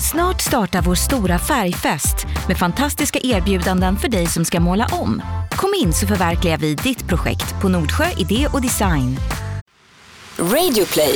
Snart startar vår stora färgfest med fantastiska erbjudanden för dig som ska måla om. Kom in så förverkligar vi ditt projekt på Nordsjö Idé och Design. Radio Play.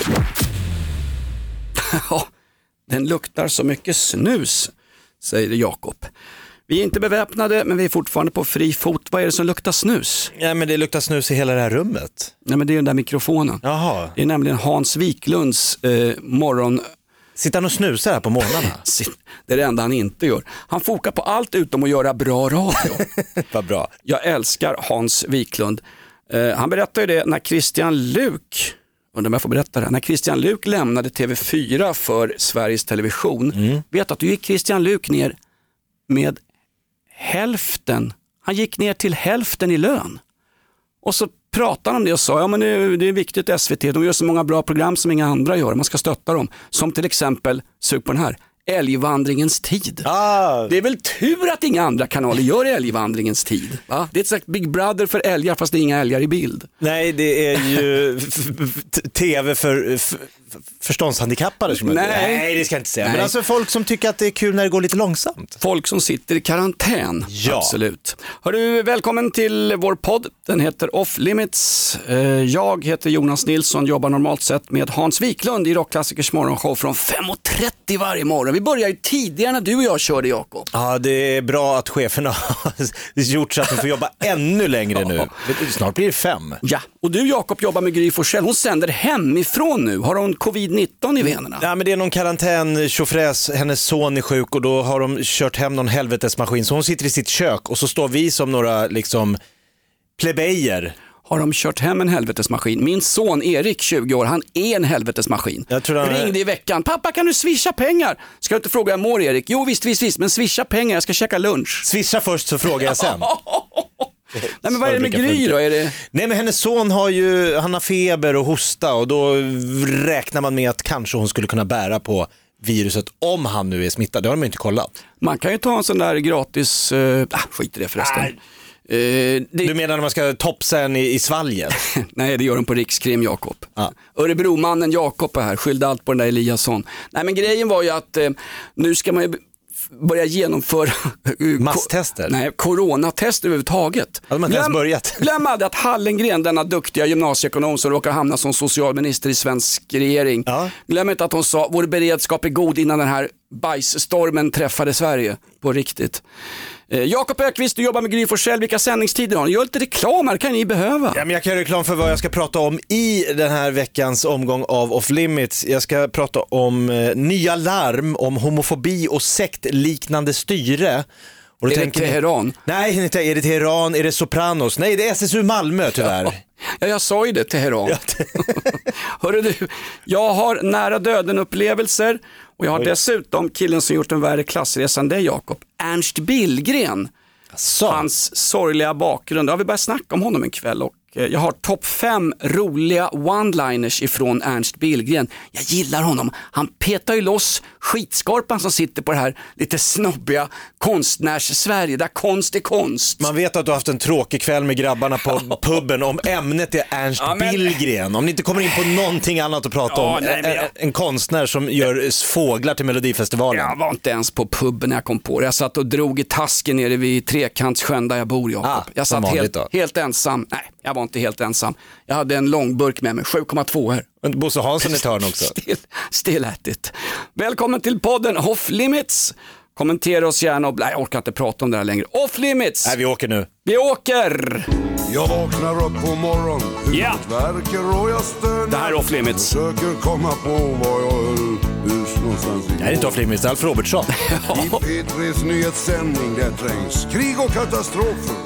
Ja, den luktar så mycket snus, säger Jakob. Vi är inte beväpnade, men vi är fortfarande på fri fot. Vad är det som luktar snus? Ja, men det luktar snus i hela det här rummet. Nej, men det är den där mikrofonen. Jaha. Det är nämligen Hans Wiklunds morgon... Sitter han och snusar här på morgnarna? Det är det enda han inte gör. Han fokar på allt utom att göra bra radio. Vad bra. Jag älskar Hans Wiklund. Han berättade ju det när Christian Luuk... Undrar om jag får berätta det. När Christian Luuk lämnade TV4 för Sveriges Television, vet att du gick Christian Luuk ner med hälften. Han gick ner till hälften i lön. Och så pratade han om det och sa, ja men det är viktigt SVT, de gör så många bra program som inga andra gör, man ska stötta dem. Som till exempel, sug på den här, Älgvandringens tid. Det är väl tur att inga andra kanaler gör Älgvandringens tid. Va? Det är ett slags Big Brother för älgar fast det är inga älgar i bild. Nej, det är ju tv för förståndshandikappade. Nej, det ska jag inte säga. Nej. Men alltså folk som tycker att det är kul när det går lite långsamt. Folk som sitter i karantän, ja. Absolut. Hörru, välkommen till vår podd. Den heter Off Limits. Jag heter Jonas Nilsson, jobbar normalt sett med Hans Wiklund i Rockklassikers morgonshow från 5:30 varje morgon. Vi börjar ju tidigare när du och jag körde, Jakob. Ja, det är bra att cheferna har gjort så att de får jobba ännu längre nu. Snart blir det 5. Ja, och du Jakob jobbar med Gry Forssell. Hon sänder hemifrån nu. Har hon covid-19 i venerna? Ja, men det är någon karantän, tjofräs, hennes son är sjuk och då har de kört hem någon helvetesmaskin. Så hon sitter i sitt kök och så står vi som några liksom plebejer. Har de kört hem en helvetesmaskin? Min son Erik, 20 år, han är en helvetesmaskin. Jag tror ringde i veckan. Pappa, kan du swisha pengar? Ska jag inte fråga mor, Erik? Jo, visst, men swisha pengar, jag ska käka lunch. Swisha först så frågar jag sen. Nej, men vad är det med Gry då? Nej, men hennes son han har feber och hosta och då räknar man med att kanske hon skulle kunna bära på viruset om han nu är smittad. Det har de inte kollat. Man kan ju ta en sån där gratis... skit i det förresten. Du menar när man ska topsa en i svalget? Nej, det gör de på Rikskrim, Jakob. Örebromannen Jakob är här, skyllde allt på den där Eliasson. Nej, men grejen var ju att nu ska man ju börja genomföra masstester. Nej, coronatester överhuvudtaget. Hade man inte ens börjat? Glöm aldrig att Hallengren, denna duktiga gymnasieekonom som råkar hamna som socialminister i svensk regering. Ja. Glöm inte att hon sa vår beredskap är god innan den här bajsstormen träffade Sverige på riktigt. Jakob Ökvist, du jobbar med Gry Forssell. Vilka sändningstider har ni? Gör lite reklam här, kan ni behöva. Ja, men jag kan göra reklam för vad jag ska prata om i den här veckans omgång av Off Limits. Jag ska prata om nya larm om homofobi och sektliknande styre. Och är det Teheran? Nej, inte är det Teheran, är det Sopranos? Nej, det är SSU Malmö tyvärr. Ja, jag sa ju det, Teheran. Hörru du, jag har nära döden upplevelser och jag har dessutom killen som gjort en värre klassresa än dig, Jakob. Ernst Billgren. Hans sorgliga bakgrund. Ja, vi börjar snacka om honom en kväll och jag har topp 5 roliga one-liners ifrån Ernst Billgren. Jag gillar honom. Han petar ju loss skitskorpan som sitter på det här lite snobbiga konstnärs-Sverige där konst är konst. Man vet att du har haft en tråkig kväll med grabbarna på puben om ämnet är Ernst Billgren. Om ni inte kommer in på någonting annat att prata om. En konstnär som gör fåglar till Melodifestivalen. Jag var inte ens på puben när jag kom på det. Jag satt och drog i tasken nere vid Trekantssjön där jag bor, Jakob. Jag satt helt ensam. Nej, jag var inte helt ensam. Jag hade en långburk med mig, 7,2 här. Men Bosse Hansson är törn också. Still at it. Välkommen till podden Off Limits. Kommentera oss gärna och... Nej, jag orkar inte prata om det här längre. Off Limits! Nej, vi åker nu. Vi åker! Jag vaknar upp på morgon, huvudet verkar och jag stönar. Det här är Off Limits. Försöker komma på var jag höll hus någonstans. Det här är inte Off Limits, det är Alf Robertsson. I P3s nyhetssändning där trängs krig och katastrofer.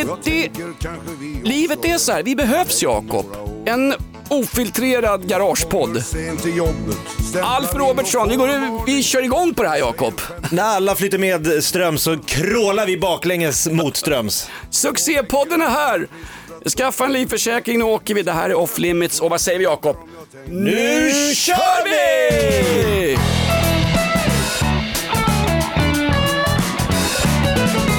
Livet är så här, vi behövs, Jakob. En ofiltrerad garagepodd. Alf Robertsson, vi kör igång på det här, Jakob. När alla flyttar med ström så krålar vi baklänges mot ströms. Succépodden är här. Skaffa en livförsäkring, och åker vi. Det här är Off Limits. Och vad säger vi, Jakob? Nu kör vi!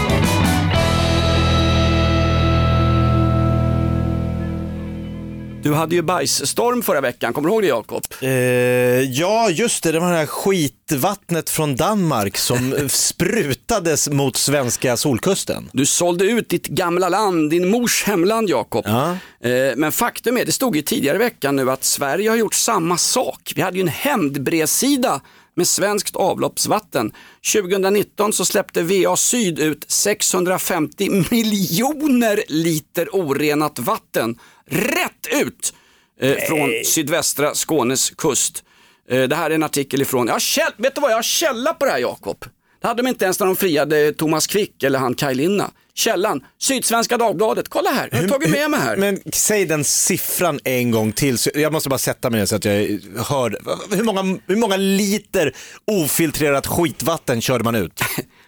Du hade ju bajsstorm förra veckan, kommer du ihåg det, Jakob? Ja, just det var det här skitvattnet från Danmark som sprutades mot svenska solkusten. Du sålde ut ditt gamla land, din mors hemland, Jakob. Ja. Men faktum är, det stod ju tidigare i veckan nu att Sverige har gjort samma sak. Vi hade ju en hämndbrevsida med svenskt avloppsvatten. 2019 så släppte VA Syd ut 650 miljoner liter orenat vatten rätt ut från sydvästra Skånes kust. Det här är en artikel ifrån, vet du vad, jag har källa på det här, Jakob. Det hade de inte ens när de friade Thomas Quick eller han Kaj Linna. Källan, Sydsvenska Dagbladet, kolla här, jag har tagit med mig här. Men säg den siffran en gång till, så jag måste bara sätta mig ner så att jag hör. Hur många liter ofiltrerat skitvatten körde man ut?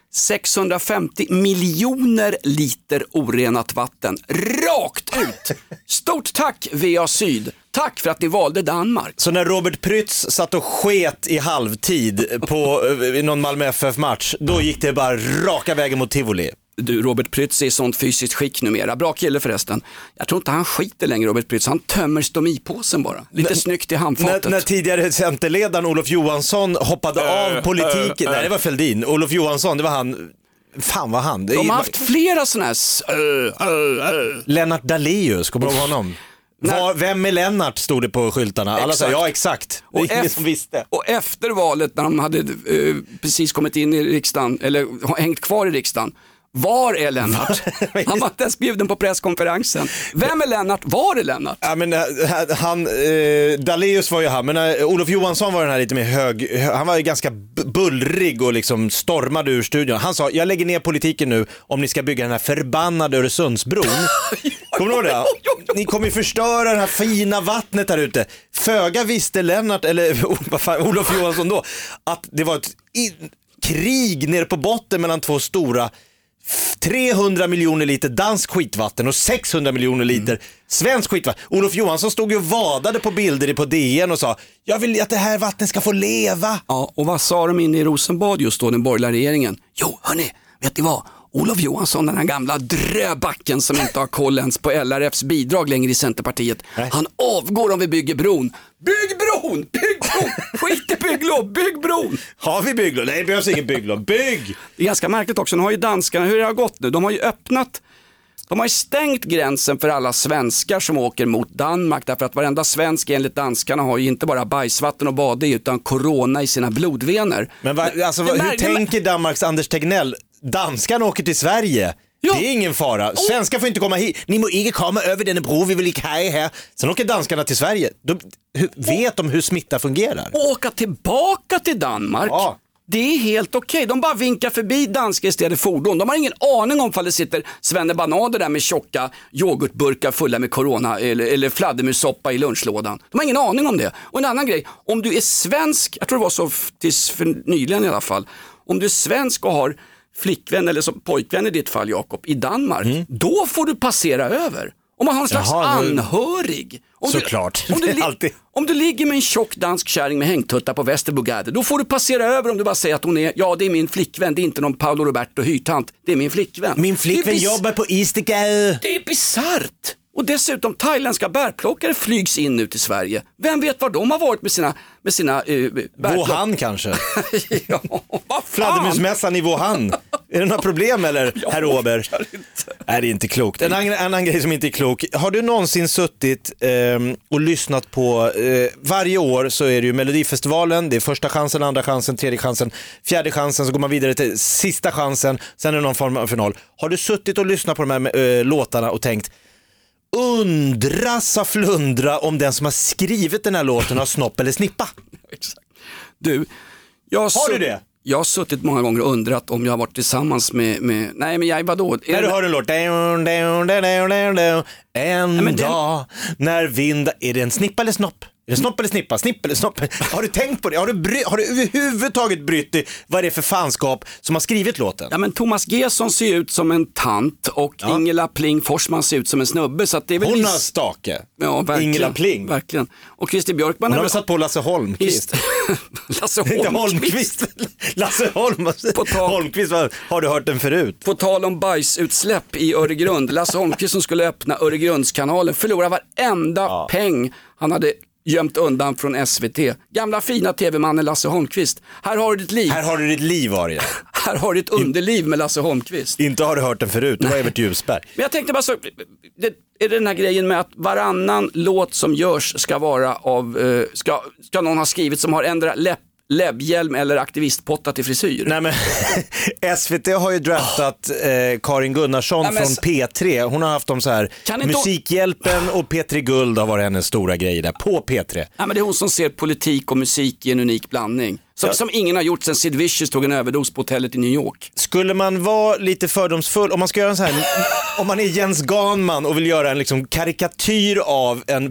650 miljoner liter orenat vatten, rakt ut. Stort tack VA Syd, tack för att ni valde Danmark. Så när Robert Prytz satt och sket i halvtid i någon Malmö FF-match, då gick det bara raka vägen mot Tivoli. Du, Robert Prytz är i sånt fysiskt skick numera. Bra kille förresten. Jag tror inte han skiter längre, Robert Prytz. Han tömmer stomipåsen bara. Lite snyggt i handfatet. När tidigare centerledaren Olof Johansson hoppade av politiken. Nej, det var Fälldin. Olof Johansson, det var han. Fan vad han. De har haft flera sådana här... Lennart Daléus, kommer du ihåg honom? Vem är Lennart, stod det på skyltarna. Alla sa ja, exakt. Det är ingen som visste. Och efter valet, när de hade precis kommit in i riksdagen, eller hängt kvar i riksdagen, var är Lennart? Han var inte ens bjuden på presskonferensen. Vem är Lennart? Var är Lennart? Ja, men Daléus var ju han, men Olof Johansson var den här lite mer han var ju ganska bullrig och liksom stormade ur studion. Han sa, jag lägger ner politiken nu om ni ska bygga den här förbannade Öresundsbron. Kommer du ihåg det? Ni kommer ju förstöra det här fina vattnet där ute. Föga visste Lennart, eller Olof Johansson då, att det var ett krig nere på botten mellan två stora 300 miljoner liter dansk skitvatten och 600 miljoner liter svensk skitvatten. Olof Johansson stod ju och vadade på bilder på DN och sa, jag vill att det här vattnet ska få leva. Ja, och vad sa de inne i Rosenbad just då, den borgerliga regeringen? Jo, hörni, vet ni vad? Olof Johansson, den här gamla dröbacken som inte har koll ens på LRFs bidrag längre i Centerpartiet. Nej. Han avgår om vi bygger bron. Bygg bron! Bygg bron! Skit i bygglov, bygg bron! Har vi bygglov? Nej, det behövs ingen bygglov. Bygg! Det är ganska märkligt också, nu har ju danskarna, hur det har gått nu? De har ju stängt gränsen för alla svenskar som åker mot Danmark, därför att varenda svensk enligt danskarna har ju inte bara bajsvatten och bada i, utan corona i sina blodvener. Men hur tänker Danmarks Anders Tegnell? Danskarna åker till Sverige. Ja. Det är ingen fara. Svenskar får inte komma hit. Ni må inte komma över denna bro, vi vill inte här. Sen åker danskarna till Sverige. Vet de hur smitta fungerar? Åka tillbaka till Danmark. Ja. Det är helt okej. De bara vinkar förbi danska istället fordon. De har ingen aning om ifall det sitter svennebananer där med tjocka yoghurtburkar fulla med corona eller fladdermussoppa i lunchlådan. De har ingen aning om det. Och en annan grej, om du är svensk, jag tror det var så tills för nyligen i alla fall, om du är svensk och har flickvän eller som pojkvän i ditt fall, Jakob, i Danmark, då får du passera över. Om man har en slags anhörig. Såklart. Om du ligger med en tjock dansk kärring med hängtuttar på Västerbogade, då får du passera över om du bara säger att hon är, ja det är min flickvän, det är inte någon Paolo Roberto hyrtant, det är min flickvän. Min flickvän jobbar på Istiga. Det är bizarrt. Och dessutom, thailändska bärplockare flygs in nu till Sverige. Vem vet var de har varit med sina bärplockare? Wuhan kanske. Ja, vad fan? Fladdermusmässan i Wuhan. Är det några problem eller, herr Åber? Nej, det är inte klokt. En annan grej som inte är klok. Har du någonsin suttit och lyssnat på, varje år så är det ju Melodifestivalen, det är första chansen, andra chansen, tredje chansen, fjärde chansen, så går man vidare till sista chansen, sen är det någon form av final. Har du suttit och lyssnat på de här låtarna och tänkt, undra sa flundra om den som har skrivit den här låten har snopp eller snippa? Exakt. Du, har du det? Jag har suttit många gånger och undrat om jag har varit tillsammans med nej men jag, vadå? När du hör en låt, en dag när vind, är det en snippa eller snopp? Är det snopp eller snippa? Snipp eller snopp? Har du tänkt på det? Har du överhuvudtaget brytt dig vad det är för fanskap som har skrivit låten? Ja, men Thomas Gesson ser ut som en tant och Ingela Pling Forsman ser ut som en snubbe. Så att det är väl Hon har stake. Ja, verkligen. Ingela Pling. Verkligen. Och Christer Björkman... Hon har väl satt på Lasse Holmqvist. Lasse Inte Holmqvist. Lasse Holmqvist, har du hört den förut? På tal om bajsutsläpp i Öregrund. Lasse Holmqvist som skulle öppna Öregrundskanalen förlorar varenda peng han hade gömt undan från SVT. Gamla fina tv-mannen Lasse Holmqvist. Här har du ditt liv. Här har du ditt liv, Arja. Här har du ditt underliv med Lasse Holmqvist. Inte har du hört den förut, det var Evert Ljusberg. Men jag tänkte bara så, det är den här grejen med att varannan låt som görs ska vara av, ska någon ha skrivit som har ändrat läbbhjälm eller aktivistpotta till frisyr. Nej, men SVT har ju draftat Karin Gunnarsson från P3. Hon har haft dem så här, Musikhjälpen och P3 Guld har varit hennes stora grejer där på P3. Ja, men det är hon som ser politik och musik i en unik blandning. Som ingen har gjort sedan Sid Vicious tog en överdos på hotellet i New York. Skulle man vara lite fördomsfull, om man ska göra en så här, om man är Jens Ganman och vill göra en liksom karikatyr av en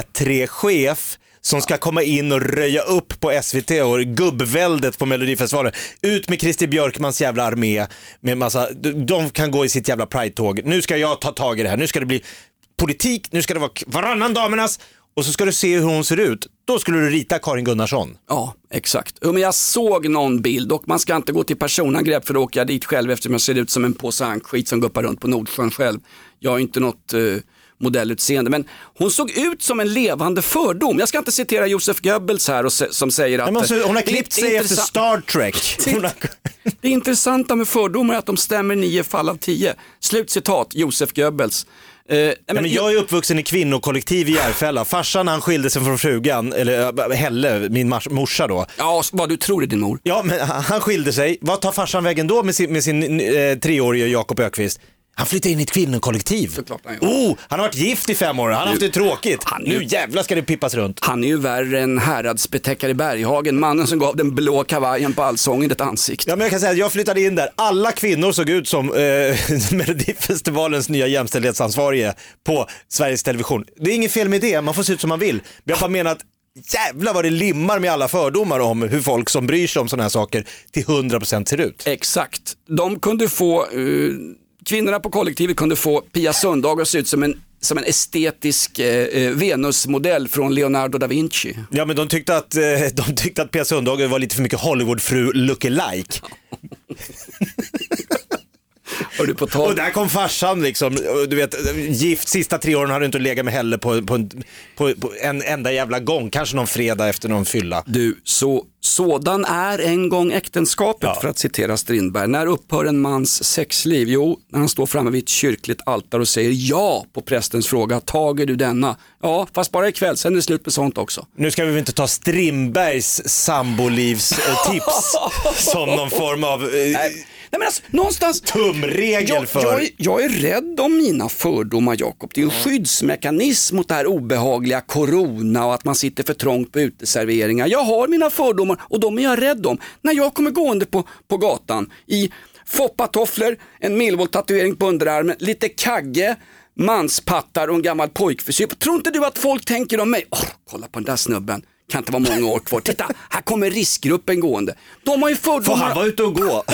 P3-chef som ska komma in och röja upp på SVT och gubbväldet på Melodifestivalen. Ut med Christer Björkmans jävla armé med massa, de kan gå i sitt jävla Pride-tåg. Nu ska jag ta tag i det här. Nu ska det bli politik, nu ska det vara varannan damernas och så ska du se hur hon ser ut. Då skulle du rita Karin Gunnarsson. Ja, exakt. Men jag såg någon bild och man ska inte gå till personangrepp för då åker jag dit själv eftersom jag ser ut som en påse ankskit som guppar runt på Nordsjön själv. Jag har inte något modellutseende, men hon såg ut som en levande fördom. Jag ska inte citera Joseph Goebbels här som säger att... hon har klippt sig efter Star Trek. Det intressanta med fördomar är att de stämmer 9 fall av 10. Slutcitat, Joseph Goebbels. Men jag är uppvuxen i kvinnokollektiv i Järfälla. Farsan, han skilde sig från frugan, eller Helle, min morsa då. Ja, vad du tror är din mor. Ja, men han skilde sig. Vad tar farsan vägen då med sin 3-årige Jakob Ökvist? Han flyttade in i ett kvinnokollektiv. Han har varit gift i 5 år. Han har haft det tråkigt. Nu jävla ska det pippas runt. Han är ju värre än häradsbetäckare i Berghagen. Mannen som gav den blå kavajen på Allsången ett ansikte. Ja, men jag kan säga att jag flyttade in där. Alla kvinnor såg ut som Melodifestivalens nya jämställdhetsansvarige på Sveriges Television. Det är inget fel med det. Man får se ut som man vill. Men jag bara menar att jävlar vad det limmar med alla fördomar om hur folk som bryr sig om sådana här saker till 100% ser ut. Exakt. De kunde få... Kvinnorna på kollektivet kunde få Pia Sundhage att se ut som en estetisk Venusmodell från Leonardo da Vinci. Ja, men de tyckte att Pia Sundhage var lite för mycket Hollywoodfru lookalike. Och där kom farsan liksom, du vet, gift sista 3 åren hade inte legat med Helle på en enda jävla gång, kanske någon fredag efter någon fylla. Du, sådan är en gång äktenskapet, för att citera Strindberg. När upphör en mans sexliv? Jo, när han står framme vid ett kyrkligt altare och säger ja på prästens fråga, tager du denna? Ja, fast bara ikväll, sen är det slut med sånt också. Nu ska vi väl inte ta Strindbergs sambolivstips som någon form av... Nej, men alltså, någonstans tumregel för... Jag är rädd om mina fördomar, Jakob. Det är en skyddsmekanism mot det här obehagliga corona och att man sitter för trångt på uteserveringar. Jag har mina fördomar och de är jag rädd om. När jag kommer gående på gatan i foppatofflor, en Millwall-tatuering på underarmen, lite kagge, manspattar och en gammal pojkfrisyr. Tror inte du att folk tänker om mig? Kolla på den där snubben. Kan inte vara många år kvar. Titta, här kommer riskgruppen gående. De har ju fördomar. Får han vara ute och gå?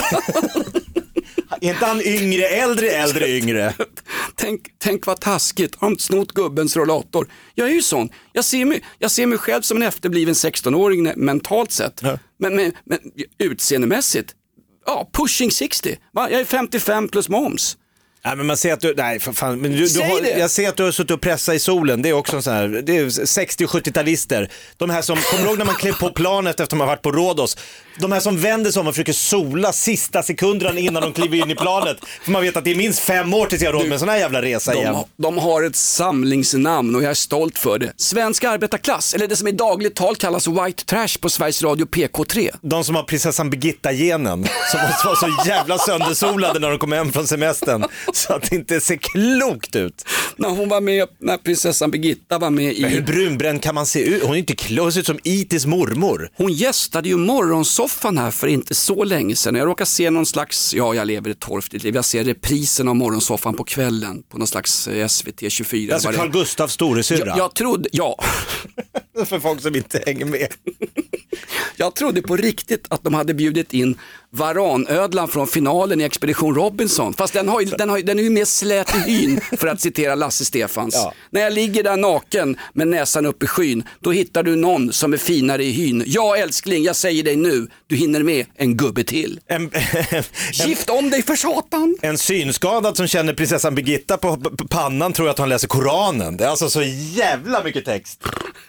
Är inte han yngre, äldre, yngre? Tänk vad taskigt. Har de snott gubbens rollator? Jag är ju sån. Jag ser mig själv som en efterbliven 16-åring mentalt sett. Ja. Men utseendemässigt, pushing 60. Va? Jag är 55 plus moms. Nej, men man ser att du, nej för fan, men jag ser att du har suttit och pressat i solen. Det är också så här, det är 60- och 70-talister. De här som, kommer ihåg när man klev på planet efter att man varit på Rhodos? De här som vänder sig om och försöker sola sista sekunderna innan de kliver in i planet. För man vet att det är minst 5 år tills jag har råd med en sån här jävla resa igen. De har ett samlingsnamn och jag är stolt för det. Svensk arbetarklass, eller det som i dagligt tal kallas white trash på Sveriges Radio PK3. De som har prinsessan Birgitta-genen, som måste vara så jävla söndersolade när de kommer hem från semestern. Så att det inte ser klokt ut. När prinsessan Birgitta var med i... Men hur brunbränd kan man se ut? Hon är inte klok, hon ser ut som Itis mormor. Hon gästade ju morgonsoffan här för inte så länge sedan. Jag råkar se någon slags, jag lever ett torftigt liv. Jag ser reprisen av morgonsoffan på kvällen på någon slags SVT 24. Alltså Carl Gustavs storasyrra. Jag trodde, för folk som inte hänger med. Jag trodde på riktigt att de hade bjudit in varanödlan från finalen i Expedition Robinson. Fast den är ju mer slät i hyn, för att citera Lasse Stefans. Ja. När jag ligger där naken med näsan upp i skyn, då hittar du någon som är finare i hyn. Ja, älskling, jag säger dig nu, du hinner med en gubbe till. Gift om dig för satan. En synskadad som känner prinsessan Birgitta på pannan tror jag att han läser Koranen. Det är alltså så jävla mycket text.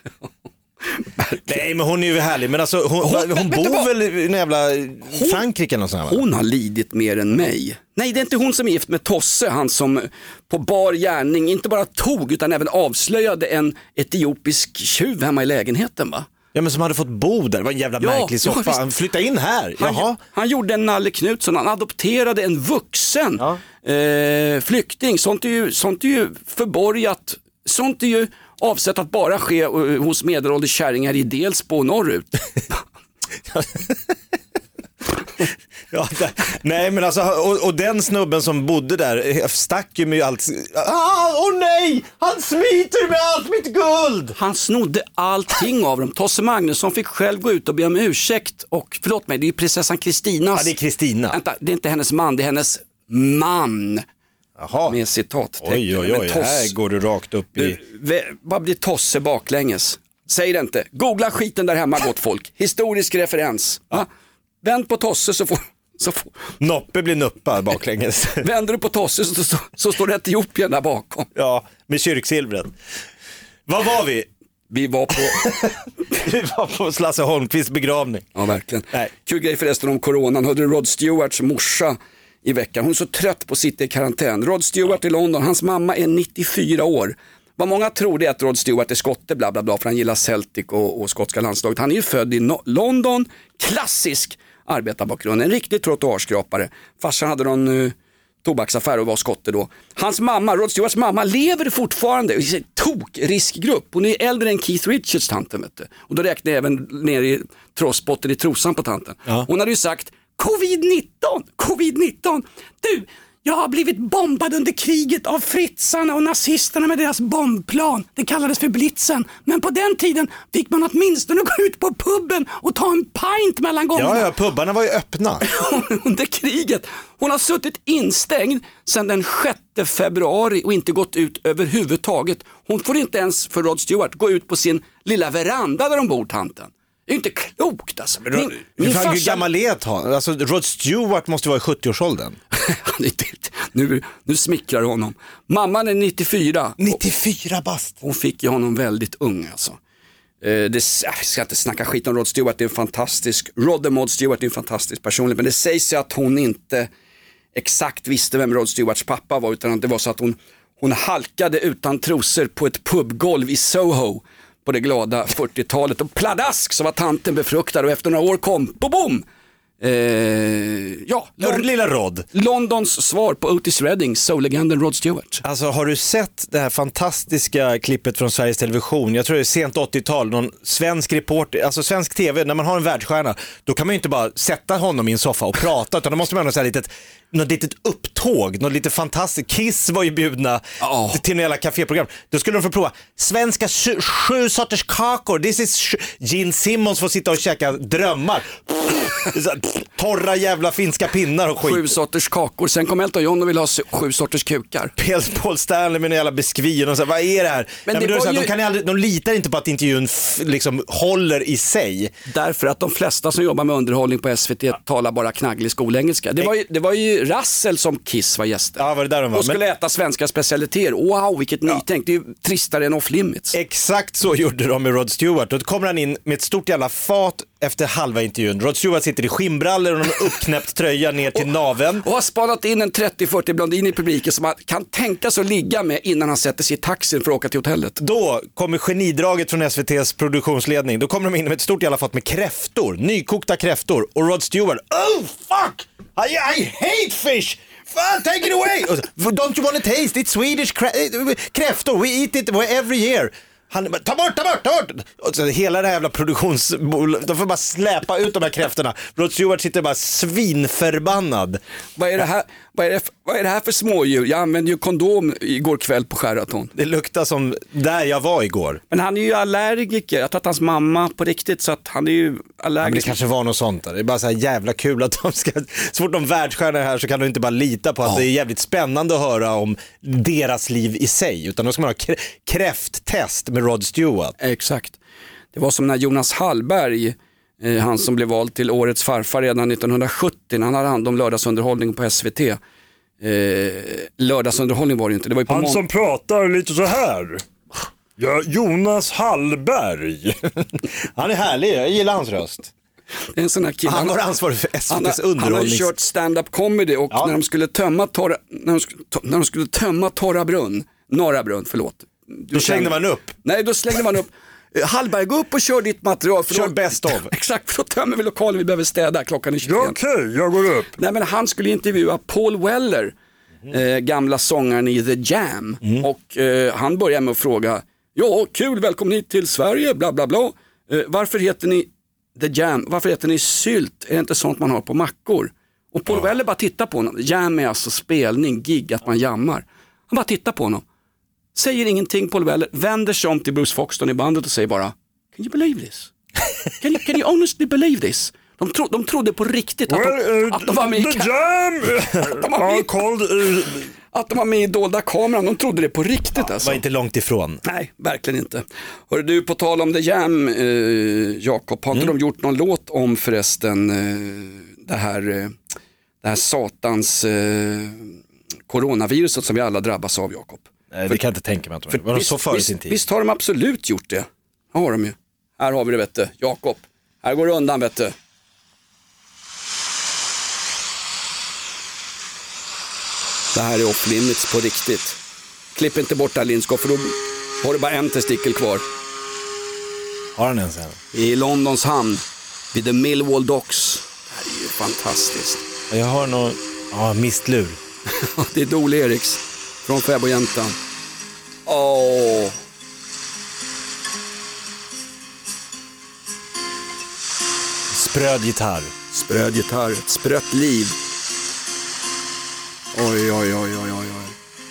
Nej, men hon är ju härlig. Men alltså, hon bor väl i en jävla Frankrike eller något sånt här, va? Hon har lidit mer än mig. Nej, det är inte hon som är gift med Tosse, han som på bar gärning inte bara tog utan även avslöjade en etiopisk tjuv hemma i lägenheten, va? Ja, men som hade fått bo där. Det var en jävla märklig soffa. Han flyttade in här. Han gjorde en Nalle Knutsson. Han adopterade en vuxen flykting. Sånt är ju förborgat. Sånt är ju avsett att bara ske hos medelålders kärringar i Delsbo och norrut. Ja, nej, men alltså, och den snubben som bodde där stack ju med allt. Åh nej, han smiter med allt mitt guld. Han snodde allting av dem. Tosse Magnusson fick själv gå ut och be om ursäkt. Och förlåt mig, det är prinsessan Kristinas. Ja, det är Kristina. Vänta, det är inte hennes man, det är hennes man. Jaha. Med citattecken. Oj, här går du rakt upp i... Vad blir Tosse baklänges? Säg det inte. Googla skiten där hemma, gott folk. Historisk referens. Ja. Vänd på Tosse så får... Noppe blir nuppa baklänges. Vänder du på Tosse så står det Etiopien där bakom. Ja, med kyrksilvret. Vad var vi? Vi var på Lasse Holmqvists begravning. Ja, verkligen. Nej. Kul grej förresten om coronan. Hörde du Rod Stewarts morsa i veckan? Hon är så trött på att sitta i karantän. Rod Stewart i London, hans mamma är 94 år. Vad många tror det är att Rod Stewart är skotte, bla bla bla, för han gillar Celtic och skotska landslaget. Han är ju född i London, klassisk arbetarbakgrund, en riktig trottoarskrapare. Farsan hade någon tobaksaffär och var skotte då. Hans mamma, Rod Stewarts mamma, lever fortfarande i riskgrupp. Hon är äldre än Keith Richards, tanten, vet du. Och då räknar jag även ner i trossbotten i trosan på tanten. Ja. Hon hade ju sagt Covid-19. Du, jag har blivit bombad under kriget av fritsarna och nazisterna med deras bombplan. Det kallades för blitzen. Men på den tiden fick man åtminstone gå ut på pubben och ta en pint mellan gångerna. Ja, pubbarna var ju öppna. Under kriget. Hon har suttit instängd sedan den 6 februari och inte gått ut överhuvudtaget. Hon får inte ens, för Rod Stewart, gå ut på sin lilla veranda där de bor, tanten. Det är inte klokt alltså. Hur gammal är han? Alltså, Rod Stewart måste vara i 70-årsåldern. nu smickrar honom. Mamman är 94. 94 bast. Hon fick ju honom väldigt ung alltså. Jag ska inte snacka skit om Rod Stewart, det är en fantastisk Rod Stewart är en fantastisk personlighet, men det sägs ju att hon inte exakt visste vem Rod Stewarts pappa var, utan att det var så att hon halkade utan trosor på ett pubgolv i Soho på det glada 40-talet och pladask så var tanten befruktad och efter några år kom boom. Lilla Rod. Londons svar på Otis Redding, soul-legenden Rod Stewart. Alltså, har du sett det här fantastiska klippet från Sveriges Television? Jag tror det är sent 80-tal, någon svensk reporter, alltså svensk tv, när man har en världsstjärna, då kan man ju inte bara sätta honom i en soffa och prata, utan då måste man ha något litet upptåg, något lite fantastiskt. Kiss var ju bjudna till några kaféprogram. Då skulle de få prova svenska 7 sorters kakor. This is Gene Simmons får sitta och käka drömmar. Torra jävla finska pinnar och skit. 7 sorters kakor. Sen kom Elton John och ville ha 7 sorters kukar. Paul Stanley med en jävla biskvier och så, vad är det här? De litar inte på att intervjun liksom håller i sig. Därför att de flesta som jobbar med underhållning på SVT talar bara knagglig skolengelska. Det var ju Russell som Kiss var gäster. Ja, var det där de var? Och skulle äta svenska specialiteter. Wow, vilket nytänk. Det är ju tristare än Off Limits. Exakt så gjorde de med Rod Stewart. Då kommer han in med ett stort jävla fat efter halva intervjun. Rod Stewart sitter i skinnbrallor och en uppknäppt tröja ner till naven. Och har spanat in en 30-40 blondin i publiken som man kan tänka sig att ligga med innan han sätter sig i taxin för att åka till hotellet. Då kommer genidraget från SVT:s produktionsledning. Då kommer de in med ett stort jävla fat med kräftor. Nykokta kräftor. Och Rod Stewart, oh fuck! I hate fish! Fan, take it away! Don't you want to taste? It's Swedish kräftor. We eat it every year. Han bara, ta bort! Och så hela det här jävla produktionsbolaget, de får bara släpa ut de här kräftorna. Rod Stewart sitter bara svinförbannad. Vad är det här för smådjur? Jag använde ju kondom igår kväll på Sheraton. Det luktar som där jag var igår. Men han är ju allergiker. Jag tror att hans mamma på riktigt, så att han är ju allergisk. Men det kanske var något sånt där. Det är bara så här jävla kul att de ska, så fort de världsstjärnor här så kan du inte bara lita på att det är jävligt spännande att höra om deras liv i sig, utan då ska man ha kräfttest med Rod Stewart. Exakt. Det var som när Jonas Hallberg, han som blev vald till årets farfar redan 1970, när han hade hand om lördagsunderhållning på SVT. Lördagsunderhållning var det inte. Det var ju på han som pratar lite så här. Ja, Jonas Hallberg. Han är härlig, jag gillar hans röst. Det är en sån här kille. Han har ansvar för SVT:s underhållning. Han har ju kört stand-up comedy och när de skulle tömma Torra brunn, Norra brunn, förlåt. Då slängde man upp. Nej, då slängde man upp. Hallberg, gå upp och kör ditt material. Kör bäst av. Exakt, för då tömmer vi lokalen, vi behöver städa, klockan är 21. Ja, okej, jag går upp. Nej, men han skulle intervjua Paul Weller, gamla sångaren i The Jam. Och han började med att fråga, ja, kul, välkommen hit till Sverige, bla bla bla. Varför heter ni The Jam? Varför heter ni sylt? Är det inte sånt man har på mackor? Och Paul Weller bara tittar på honom. Jam är alltså spelning, gig, att man jammar. Han bara tittar på honom. Säger ingenting, Paul Weller. Vänder sig om till Bruce Foxton i bandet och säger bara, can you believe this? Can you honestly believe this? De trodde på riktigt att de var med i The Jam! Att de var med i dolda kameran. De trodde det på riktigt alltså. Var inte långt ifrån. Nej, verkligen inte. Hörru du, på tal om The Jam, Jakob, har inte de gjort någon låt om förresten det här satans coronaviruset som vi alla drabbas av, Jakob? Nej, det kan jag inte tänka mig. För var de så före sin tid? Visst har de absolut gjort det. Har de ju. Här har vi det, vet du. Jakob, här går det undan, vet du. Det här är off limits på riktigt. Klipp inte bort där, Lindskog, för då har du bara en testikel kvar. Har han ens en? I Londons hamn, vid the Millwall Docks. Det här är ju fantastiskt. Jag har någon mistlur. Det är Dole Eriks från Fäbodjäntan. Åh. Spröd gitarr. Spröd gitarr, ett sprött liv. Oj, oj, oj, oj, oj, oj.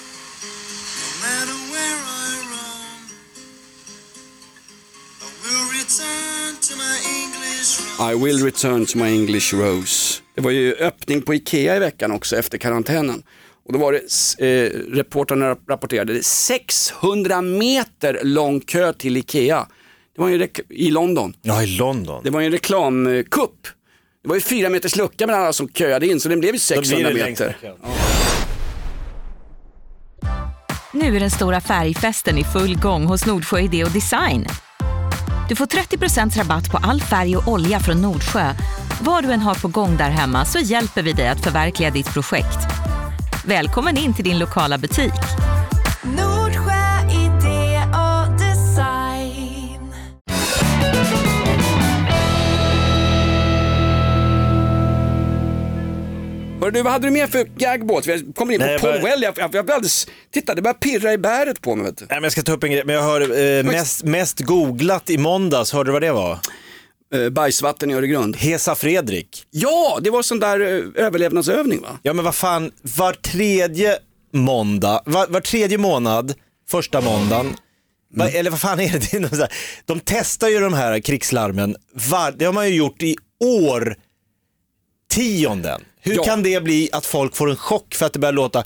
I will return to my English rose. Det var ju öppning på Ikea i veckan också efter karantänen. Och då var det, reportrarna rapporterade, 600 meter lång kö till Ikea. Det var ju i London. Ja, i London. Det var ju en reklamkupp. Det var ju 4 meters lucka mellan alla som köade in, så den blev ju 600 meter. Ja. Nu är den stora färgfesten i full gång hos Nordsjö Idé och Design. Du får 30% rabatt på all färg och olja från Nordsjö. Vad du än har på gång där hemma så hjälper vi dig att förverkliga ditt projekt. Välkommen in till din lokala butik. Nordsjö Idé och Design. Hörru du, vad hade du mer för gagbåt? Vi kommer in på Paul Well. Jag alldeles, titta, det börjar pirra i bäret på mig, vet du. Nej, men jag ska ta upp en grej, men jag hör mest googlat i måndags, hörde du vad det var? Bajsvatten i Öregrund. Hesa Fredrik. Ja, det var sån där överlevnadsövning, va? Ja, men vad fan, var tredje månad, första måndagen, eller vad fan är det? De testar ju de här krigslarmen, det har man ju gjort i årtionden. Hur kan det bli att folk får en chock för att det börjar låta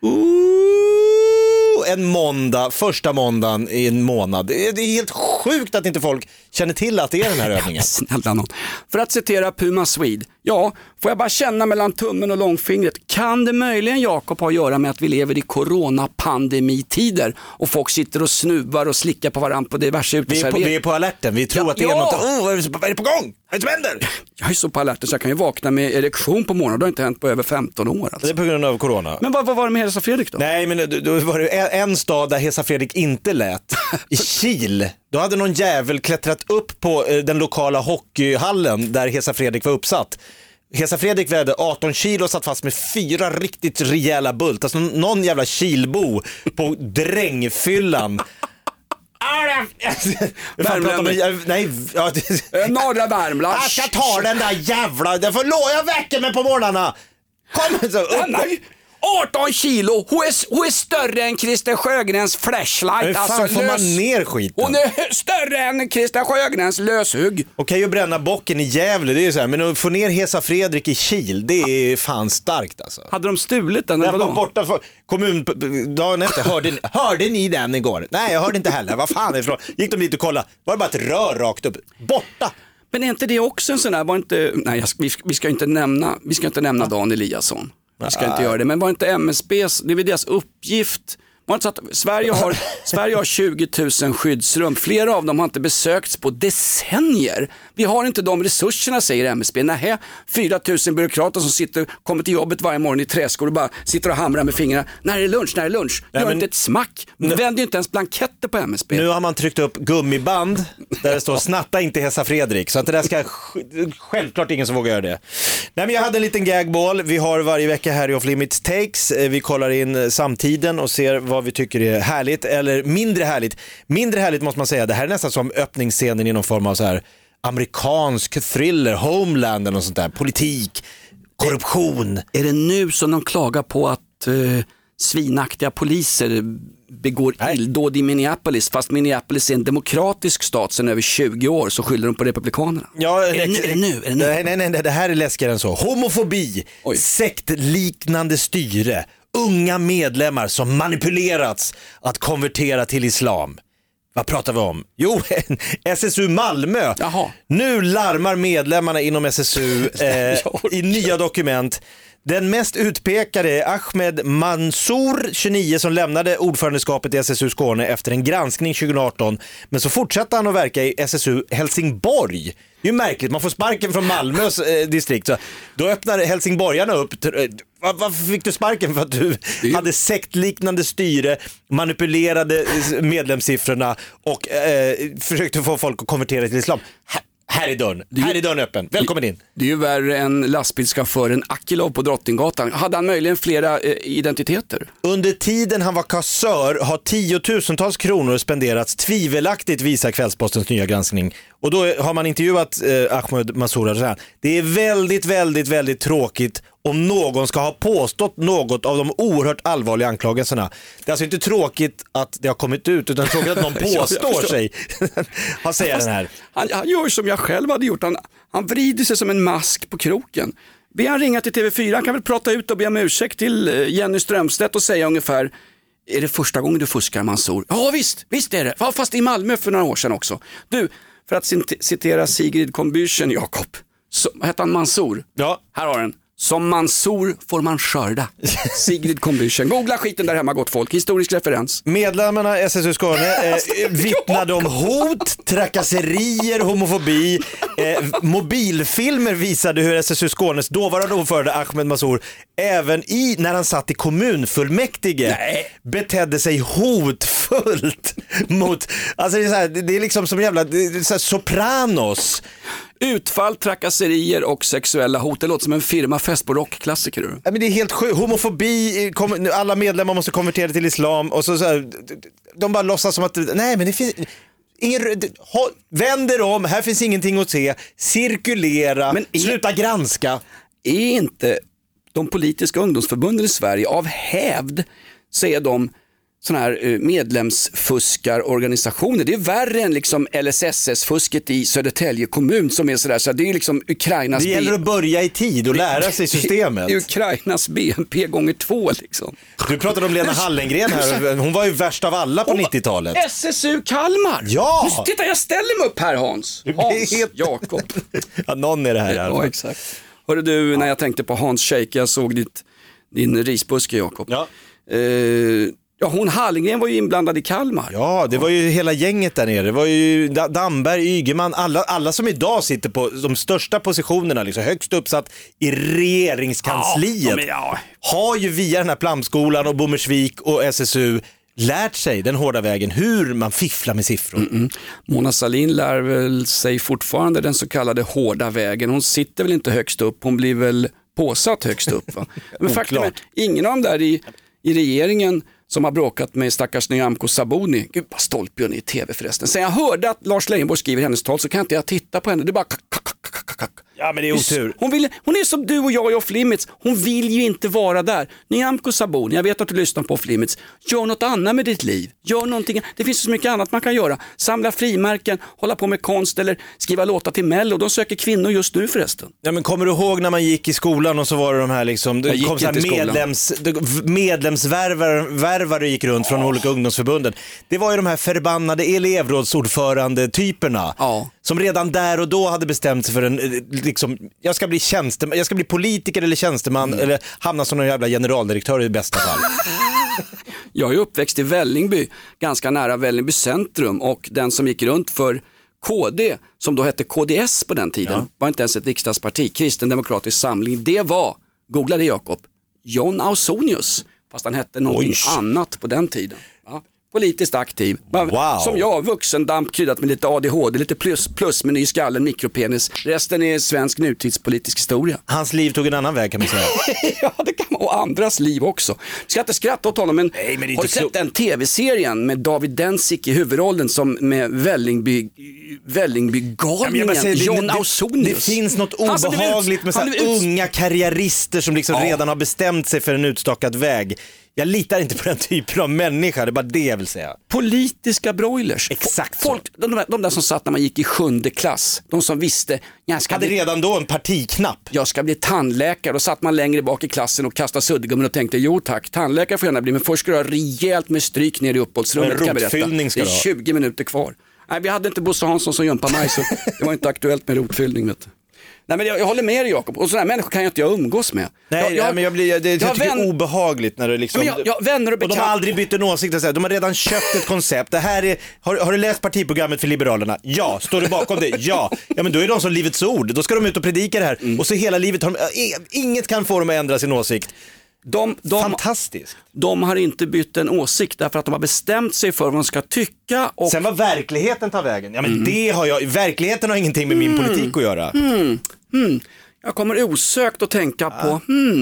en måndag, första måndagen i en månad? Det är helt sjukt att inte folk känner till att det är den här övningen. Snälla någon. För att citera Puma Swede. Ja, får jag bara känna mellan tummen och långfingret. Kan det möjligen, Jakob, ha att göra med att vi lever i coronapandemittider och folk sitter och snuvar och slickar på varandra på diverse uteserveringar? Vi är på alerten, vi tror att det är något. Vad är det på gång? Vad är det som händer? Jag är så på alerten så jag kan ju vakna med erektion på morgonen. Det har inte hänt på över 15 år. Alltså. Det är på grund av corona. Men vad var det med Hesa Fredrik då? Nej, men då var det en stad där Hesa Fredrik inte lät. I Kil. Då hade någon jävel klättrat upp på den lokala hockeyhallen där Hesa Fredrik var uppsatt. Hesa Fredrik vägde 18 kilo och satt fast med 4 riktigt rejäla bult. Alltså någon jävla kilbo på drängfyllan Norra Värmland. Jag ska ta den där jävla... Jag väcker mig på morgnarna. Kom så upp. Nej. 18 kilo, hon är större än Christer Sjögrens flashlight. Hur fan får man ner skiten? Hon är större än Christer Sjögrens löshugg. Okej, att bränna bocken i Gävle, det är så här, men att få ner Hesa Fredrik i Kil, det är fan starkt alltså. Hade de stulit den? Den var borta för dagen efter. Hörde ni den igår? Nej, jag hörde inte heller. Vad fan är det ifrån? Gick de dit och kollade? Var det bara ett rör rakt upp? Borta! Men är inte det också en sån där, var inte, nej vi ska inte nämna Dan Eliasson. Vi ska inte göra det, men var inte MSBs, det är väl deras uppgift. Var inte så att Sverige har 20 000 skyddsrum. Flera av dem har inte besökts på decennier. Vi har inte de resurserna, säger MSB. Nej, 4 000 byråkrater som kommer till jobbet varje morgon i träskor och bara sitter och hamrar med fingrarna. När är det lunch? Gör inte ett smack. Vänder inte ens blanketter på MSB. Nu har man tryckt upp gummiband där det står snatta inte Hesa Fredrik. Så att det där ska självklart ingen som vågar göra det. Nej, men jag hade en liten gagball. Vi har varje vecka här i Off Limits Takes. Vi kollar in samtiden och ser vad vi tycker är härligt eller mindre härligt. Mindre härligt måste man säga. Det här är nästan som öppningsscenen i någon form av så här amerikansk thriller, Homeland eller något sånt där. Politik, korruption. Är det nu som de klagar på att svinaktiga poliser begår illdåd i Minneapolis, fast Minneapolis är en demokratisk stat sedan över 20 år, så skyller de på republikanerna? Ja, är det nu? Nej, det här är läskigare än så. Homofobi, sektliknande styre, unga medlemmar som manipulerats att konvertera till islam. Vad pratar vi om? Jo, SSU Malmö. Jaha. Nu larmar medlemmarna inom SSU i nya dokument. Den mest utpekade är Ahmed Mansour, 29, som lämnade ordförandeskapet i SSU Skåne efter en granskning 2018. Men så fortsatte han att verka i SSU Helsingborg. Det är ju märkligt, man får sparken från Malmös distrikt. Så då öppnar helsingborgarna upp. Varför fick du sparken? För att du hade sektliknande styre, manipulerade medlemssiffrorna och försökte få folk att konvertera till islam. Här är dörren öppen. Välkommen in. Det är ju värre än lastbilschauffören Akilov på Drottninggatan. Hade han möjligen flera identiteter? Under tiden han var kassör har 10 000-tals kronor spenderats tvivelaktigt, visar Kvällspostens nya granskning. Och då har man intervjuat Ahmed Mansour. Det är väldigt, väldigt, väldigt tråkigt om någon ska ha påstått något av de oerhört allvarliga anklagelserna. Det är alltså inte tråkigt att det har kommit ut, utan tråkigt att någon påstår sig. Vad säger den här? Han gör som jag själv hade gjort. Han vrider sig som en mask på kroken. Be han ringa till TV4, han kan väl prata ut och be om ursäkt till Jenny Strömstedt och säga ungefär: är det första gången du fuskar, Mansour? Ja visst är det. Fast i Malmö för några år sedan också. Du, för att citera Sigrid Combüchen, Jakob. Vad heter han, Mansour? Ja. Här har den. Som Mansour får man skörda. Sigrid Combüchen. Googla skiten där hemma, gott folk. Historisk referens. Medlemmarna SSU Skåne vittnade om hot, trakasserier, homofobi. Mobilfilmer visade hur SSU Skånes dåvarande ordförande Ahmed Mansour även när han satt i kommunfullmäktige betedde sig hotfullt mot, alltså det är liksom som jävla Sopranos. Utfall, trakasserier och sexuella hot. Det låter som en firmafest på rockklassiker. Ja, men det är helt sjukt. Homofobi, alla medlemmar måste konvertera till islam och så här, de bara låtsas som att nej, men det finns vänder om, här finns ingenting att se, cirkulera, men sluta granska. Är inte de politiska ungdomsförbunden i Sverige av hävd, så är de såna här medlemsfuskarorganisationer? Det är värre än liksom LSSS-fusket i Södertälje kommun som är sådär, så det är liksom Ukrainas... Det gäller att börja i tid och lära sig systemet. Det är Ukrainas BNP gånger 2 liksom. Du pratade om Lena Hallengren här, hon var ju värst av alla på 90-talet. SSU Kalmar! Ja! Titta, jag ställer mig upp här, Hans. Jakob. Ja, någon är det här. Ja, exakt. Hörde du, när jag tänkte på Hans Scheike, jag såg din risbuske, Jakob. Ja. Ja, hon Hallengren var ju inblandad i Kalmar. Ja, det var ju hela gänget där nere. Det var ju Damberg, Ygeman, alla som idag sitter på de största positionerna, liksom högst uppsatt i regeringskansliet, har ju via den här Plamskolan och Bommersvik och SSU lärt sig den hårda vägen hur man fifflar med siffror. Mona Sahlin lär väl sig fortfarande den så kallade hårda vägen. Hon sitter väl inte högst upp, hon blir väl påsatt högst upp, va? Men faktum är, ingen av dem där i regeringen som har bråkat med stackars Nyamko Sabuni. Gud vad stolt jag är i tv förresten. Sen jag hörde att Lars Leijonborg skriver hennes tal så kan inte jag titta på henne. Det är bara kack. Ja, men det är otur. Hon är som du och jag i Off Limits. Hon vill ju inte vara där. Nyamko Sabuni, jag vet att du lyssnar på Off Limits. Gör något annat med ditt liv. Gör någonting. Det finns så mycket annat man kan göra. Samla frimärken, hålla på med konst eller skriva låtar till Mello. De söker kvinnor just nu förresten. Ja, men kommer du ihåg när man gick i skolan och så var det de här liksom, det kom så här medlemsvärvare gick runt från olika ungdomsförbunden. Det var ju de här förbannade elevrådsordförande typerna som redan där och då hade bestämt sig för en liksom, jag ska bli politiker eller tjänsteman eller hamna som någon jävla generaldirektör i bästa fall. Jag är uppväxt i Vällingby, ganska nära Vällingby centrum, och den som gick runt för KD, som då hette KDS på den tiden, var inte ens ett riksdagsparti, Kristen Demokratisk Samling, det var, googla det Jakob, John Ausonius, fast han hette någonting annat på den tiden. Ja. Politiskt aktiv. Wow. Som jag, vuxendamp kryddat med lite ADHD, lite plus med ny skallen, mikropenis. Resten är svensk nutidspolitisk historia. Hans liv tog en annan väg kan man säga. Ja, det kan man, och andras liv också. Ska inte skratta åt honom, men, har du sett den tv-serien med David Densick i huvudrollen som med Vällingby-galningen, John Ausonius? Det finns något obehagligt med så unga karriärister som liksom redan har bestämt sig för en utstakad väg. Jag litar inte på den typen av människa, det är bara det jag vill säga. Politiska broilers. Exakt. Folk, de där som satt när man gick i 7:e klass, de som visste, hade redan då en partiknapp. Jag ska bli tandläkare, då satt man längre bak i klassen och kastade suddgummin och tänkte, jo tack, tandläkare får gärna bli, men först ska du ha rejält med stryk ner i uppehållsrummet, kan jag berätta. Det är 20 minuter kvar. Nej, vi hade inte Bosse Hansson som jumpade mig, så det var inte aktuellt med rotfyllning, vet du. Nej, men jag håller med dig Jakob, och sådana här människor kan jag inte umgås med. Men jag tycker det är obehagligt när det liksom, vänner och de har aldrig bytt en åsikt, de har redan köpt ett koncept. Det här är, har du läst partiprogrammet för Liberalerna? Ja. Står du bakom det? Ja. Ja, men då är de som Livets Ord, då ska de ut och predika det här och så hela livet har inget kan få dem att ändra sin åsikt. Fantastiskt. De har inte bytt en åsikt därför att de har bestämt sig för vad de ska tycka. Och sen vad verkligheten tar vägen. Ja, men verkligheten har ingenting med min politik att göra. Jag kommer osökt att tänka på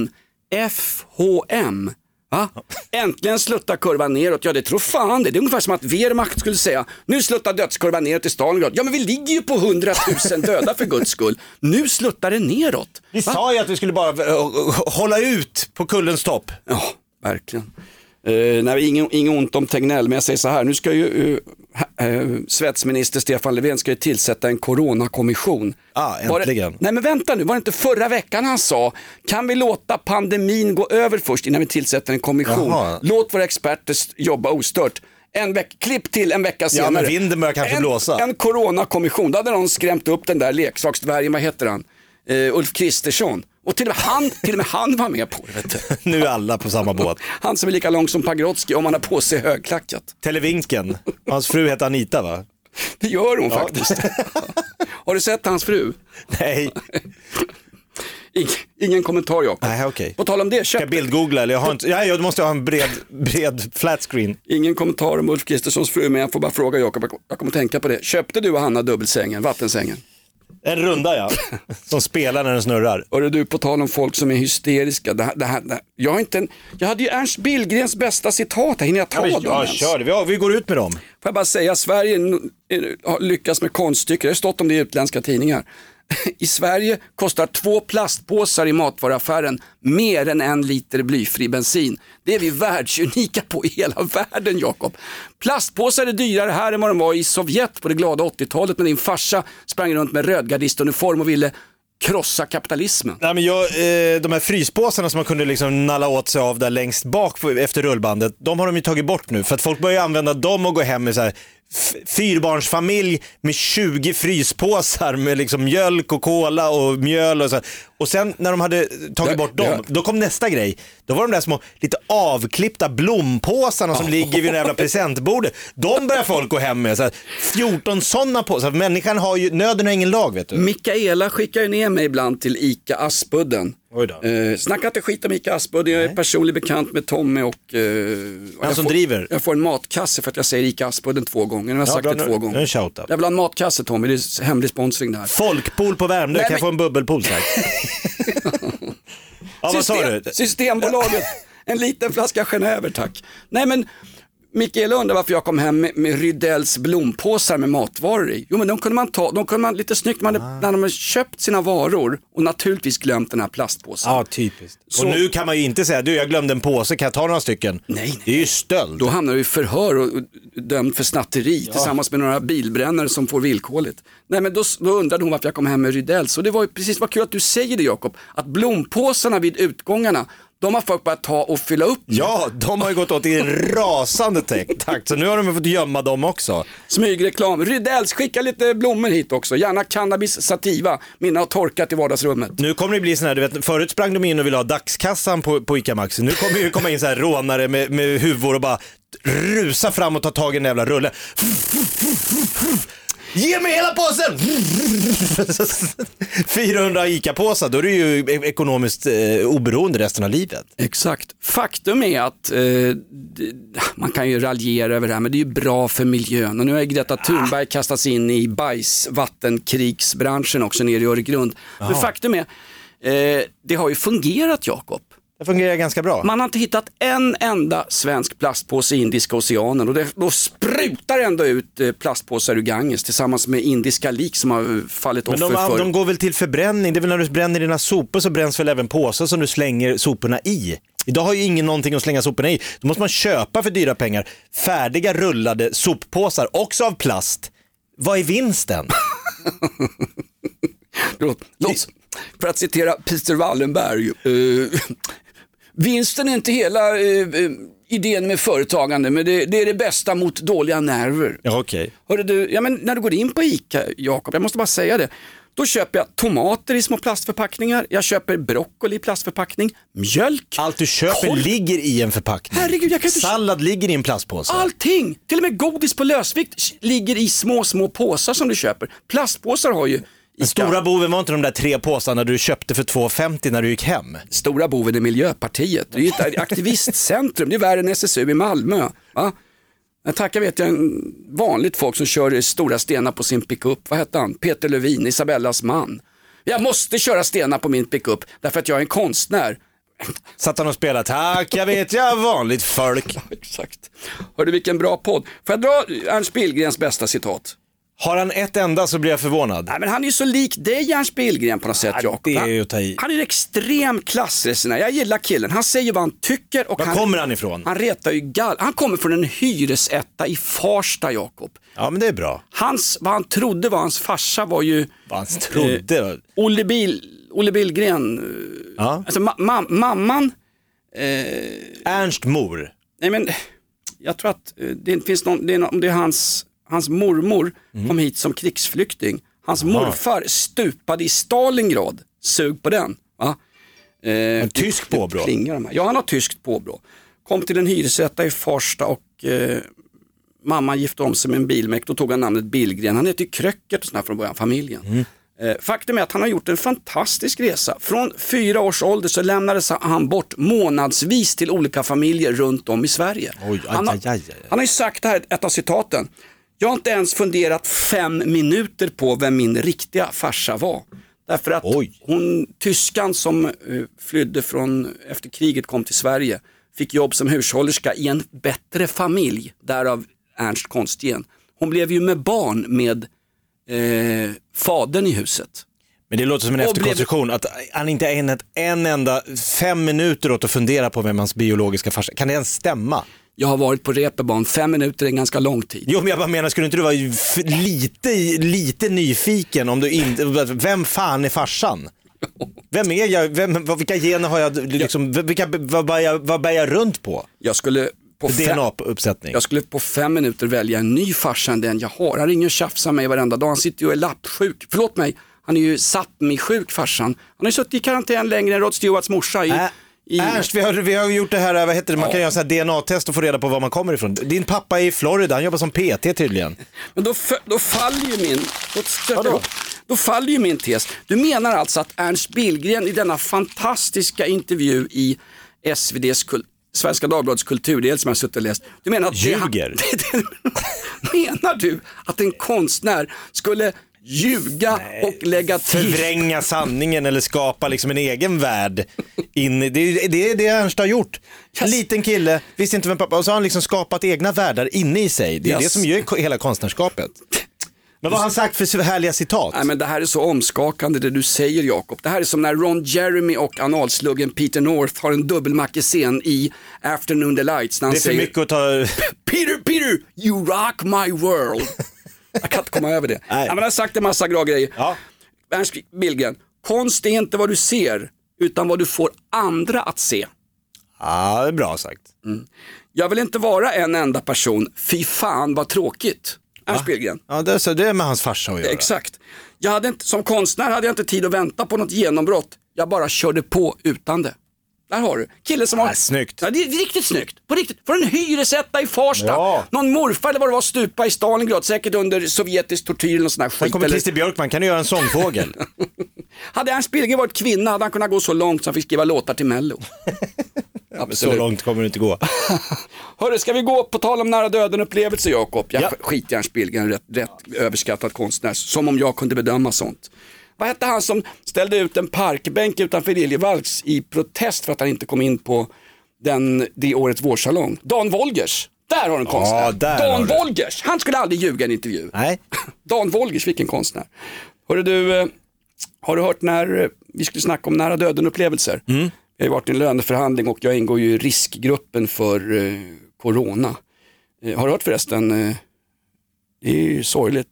FHM. Va? Äntligen sluttar kurvan neråt. Ja, det tror fan det. Det är ungefär som att Wehrmacht skulle säga, nu sluttar dödskurvan neråt i Stalingrad. Ja, men vi ligger ju på 100 000 döda för Guds skull. Nu sluttar det neråt. Vi sa ju att vi skulle bara hålla ut på kullens topp. Ja, verkligen. Nej, ingen ont om Tegnell, men jag säger så här, nu ska ju svetsminister Stefan Löfven ska ju tillsätta en coronakommission. Äntligen. Nej, men vänta nu, var det inte förra veckan han sa, kan vi låta pandemin gå över först innan vi tillsätter en kommission? Jaha. Låt våra experter jobba ostört. Klipp till en vecka senare. Ja, men vinden börjar kanske blåsa. En coronakommission, då hade någon skrämt upp den där leksaksdvärgen, vad heter han? Ulf Kristersson. Och till och med han var med på det, vet du. Nu är alla på samma båt. Han som är lika lång som Pagrotsky om han har på sig högklackat. Televinken. Hans fru heter Anita, va? Det gör hon faktiskt. Har du sett hans fru? Nej. Ingen kommentar, Jakob. Nej, okej. På tal om det, ska jag bildgoogla eller jag har inte. Ja, jag måste ha en bred flat screen. Ingen kommentar om Ulf Kristerssons fru, men jag får bara fråga Jakob. Jag kommer tänka på det. Köpte du och Hanna dubbelsängen, vattensängen? En runda, ja. Som spelar när den snurrar. Och du, på tal om folk som är hysteriska. Jag hade ju Ernst Billgrens bästa citat. Hinner jag ta dem ens? Ja, kör det. Vi går ut med dem. Får jag bara säga, Sverige har lyckats med konststycken. Det har stått om det i utländska tidningar. I Sverige kostar 2 plastpåsar i matvaruaffären mer än 1 liter blyfri bensin. Det är vi världsunika på i hela världen, Jakob. Plastpåsar är dyrare här än vad de var i Sovjet på det glada 80-talet, men din farsa sprang runt med rödgardistuniform och ville krossa kapitalismen. Nej, men de här fryspåsarna som man kunde liksom nalla åt sig av där längst bak efter rullbandet, de har de ju tagit bort nu, för att folk börjar använda dem och gå hem med så här fyrbarnsfamilj med 20 fryspåsar med liksom mjölk och cola och mjöl och så. Och sen när de hade tagit bort dem, då kom nästa grej. Då var de där små lite avklippta blompåsarna som ligger vid den jävla presentbordet. De börjar folk gå hem med så här, 14 sådana påsar. Människan har ju, nöden har ingen lag, vet du. Mikaela skickar ju ner mig ibland till Ica Aspudden. Snacka inte skit om Ica Aspudden. Jag är personligt bekant med Tommy och han som driver. Jag får en matkasse för att jag säger Ica Aspudden 2 gånger. Jag har sagt det 2 gånger. En shoutout. Jag vill ha en matkasse, Tommy. Det är hemlig sponsring där. Folkpool på Värmdö. Kan jag få en bubbelpool, tack? Ja, vad sa du? Systembolaget En liten flaska Genever, tack. Nej men, Mikael undrar varför jag kom hem med Rydells blompåsar med matvaror i. Jo men de kunde man lite snyggt när de har köpt sina varor och naturligtvis glömt den här plastpåsen. Ja, typiskt. Och nu kan man ju inte säga, jag glömde en påse, kan jag ta några stycken? Nej. Det är ju stöld. Då hamnar du i förhör och dömd för snatteri tillsammans med några bilbrännare som får villkorligt. Nej men då undrade hon varför jag kom hem med Rydells. Och det var ju precis, vad kul att du säger det, Jakob, att blompåsarna vid utgångarna, de har folk börjat ta och fylla upp. Ja, de har ju gått åt i rasande takt. Så nu har de fått gömma dem också. Smygreklam. Rydells, skicka lite blommor hit också. Gärna cannabis sativa. Mina har torkat i vardagsrummet. Nu kommer det bli sån här, du vet, förut sprang de in och ville ha dagskassan på ICA Maxi. Nu kommer det komma in så här rånare med huvor och bara rusa fram och ta tag i en jävla rulle. Ge mig hela påsen! 400 ICA-påsar, då är det ju ekonomiskt oberoende resten av livet. Exakt. Faktum är att man kan ju raljera över det här, men det är ju bra för miljön. Och nu har Greta Thunberg kastats in i vattenkrigsbranschen också nere i Öregrund. Men faktum är, det har ju fungerat, Jakob. Det fungerar ganska bra. Man har inte hittat en enda svensk plastpåse i Indiska oceanen och då sprutar ändå ut plastpåsar ur Ganges tillsammans med indiska lik som har fallit offer för. Men de går väl till förbränning? Det är väl när du bränner dina sopor så bränns väl även påsar som du slänger soporna i? Idag har ju ingen någonting att slänga soporna i. Då måste man köpa för dyra pengar färdiga rullade soppåsar, också av plast. Vad är vinsten? För att citera Peter Wallenberg, vinsten är inte hela idén med företagande, men det är det bästa mot dåliga nerver. Ja, okej. Hörru du, ja, men när du går in på ICA, Jakob, jag måste bara säga det. Då köper jag tomater i små plastförpackningar, jag köper broccoli i plastförpackning, mjölk. Allt du köper ligger i en förpackning. Herregud, jag kan inte... Sallad ligger i en plastpåse. Allting, till och med godis på lösvikt ligger i små påsar som du köper. Plastpåsar har ju... Den stora boven var inte de där 3 påsarna du köpte för 2,50 när du gick hem. Stora boven är Miljöpartiet. Det är ju ett aktivistcentrum. Det är värre än SSU i Malmö. Va? Jag tackar vet jag en vanligt folk som kör stora stenar på sin pickup. Vad heter han? Peter Lövin, Isabellas man. Jag måste köra stenar på min pickup därför att jag är en konstnär. Satt han och spelade, tack, jag vet, jag vanligt folk. Exakt. Hörde vilken bra podd. Får jag dra Ernst Billgrens bästa citat? Har han ett enda så blir jag förvånad. Nej, men han är ju så lik dig, Ernst Billgren, på något sätt, Jakob. Det är ju att ta i. Han är en extrem klassresenär. Jag gillar killen. Han säger vad han tycker. Och var kommer han ifrån? Han retar ju Han kommer från en hyresetta i Farsta, Jakob. Ja, men det är bra. Vad han trodde var hans farsa var ju... Vad han trodde? Olle Billgren. Ja. Alltså mamman... Ernst mor. Nej, men jag tror att det finns någon... Det är hans mormor kom hit som krigsflykting. Hans morfar stupade i Stalingrad. Sug på den. Va? En tysk påbrå. Ja, han har tyskt påbrå. Kom till en hyresrätta i Farsta och mamma gifte om sig med en bilmek. Då tog han namnet Billgren. Han heter ju Kröckert och sådär från början, familjen. Faktum är att han har gjort en fantastisk resa. Från 4 års ålder så lämnades han bort månadsvis till olika familjer runt om i Sverige. Han har ju sagt det här, ett av citaten. Jag har inte ens funderat 5 minuter på vem min riktiga farsa var. Därför att tyskan som flydde efter kriget kom till Sverige fick jobb som hushållerska i en bättre familj, därav Ernst Konstgen. Hon blev ju med barn med fadern i huset. Men det låter som en efterkonstruktion att han inte har ägnat en enda 5 minuter åt att fundera på vem hans biologiska farsa. Kan det ens stämma? Jag har varit på Reeperbahn, 5 minuter är en ganska lång tid. Jo, men jag bara menar, skulle inte du vara lite nyfiken om du inte, vem fan är farsan? Vem är jag? Vilka gener har jag liksom, vad bär jag runt på? Jag skulle på DNA-uppsättning. Jag skulle på 5 minuter välja en ny farsa än den jag har. Han ringer och tjafsar mig varenda dag. Han sitter ju och är lappsjuk. Förlåt mig, han är ju Sápmi-sjuk, farsan. Han har ju suttit i karantän längre än Rod Stewarts morsa Ernst, vi har gjort det här, vad heter det? Man kan göra så här DNA-test och få reda på var man kommer ifrån. Din pappa är i Florida, han jobbar som PT tydligen. Men då faller ju min... Då faller ju min tes. Du menar alltså att Ernst Billgren i denna fantastiska intervju i SVD:s Svenska Dagbladets kulturdel som jag har suttit och läst. Du menar att ljuger? Menar du att en konstnär skulle ljuga och lägga till. Förvränga sanningen eller skapa liksom en egen värld. Det är det Ernst har gjort. En liten kille, visste inte vem pappa, och så har han liksom skapat egna världar inne i sig. Det är det som gör hela konstnärskapet. Men vad har han sagt för härliga citat? Nej, men det här är så omskakande det du säger, Jakob. Det här är som när Ron Jeremy och analsluggen Peter North har en dubbelmackescen i Afternoon Delights. När han det är för säger, mycket att ta... Peter, you rock my world. Jag kan inte komma över det. Nej. Men jag har sagt en massa bra grejer. Ja. Ernst Billgren, konst är inte vad du ser, utan vad du får andra att se. Ja, det är bra sagt. Jag vill inte vara en enda person. Fy fan vad tråkigt. Ernst Billgren. Ja, det är med hans farsa att göra. Exakt. Som konstnär hade jag inte tid att vänta på något genombrott. Jag bara körde på utan det. Där har du. Kille som har... Snyggt. Ja, det är riktigt snyggt. På riktigt. För en hyresetta i Farsta. Ja. Någon morfar eller vad det var stupa i Stalingrad. Säkert under sovjetisk tortyr eller sån här skit. Sen kommer Christer Björkman, kan du göra en sångfågel? Hade Ernst Billgren varit kvinna hade han kunnat gå så långt som han fick skriva låtar till Mello. Så långt kommer det inte gå. Hörru, ska vi gå på tal om nära döden upplevelse, Jakob? Jag skiter i Ernst Billgren, rätt överskattad konstnär. Som om jag kunde bedöma sånt. Vad hette han som ställde ut en parkbänk utanför Liljevalchs i protest för att han inte kom in på det årets vårsalong? Dan Wolgers. Där har en konstnär. Dan Wolgers. Han skulle aldrig ljuga i en intervju. Nej. Dan Wolgers, vilken konstnär. Hörru du, har du hört när vi skulle snacka om nära döden upplevelser? Jag har varit i en löneförhandling och jag ingår ju i riskgruppen för corona. Har du hört förresten? Det är ju sorgligt.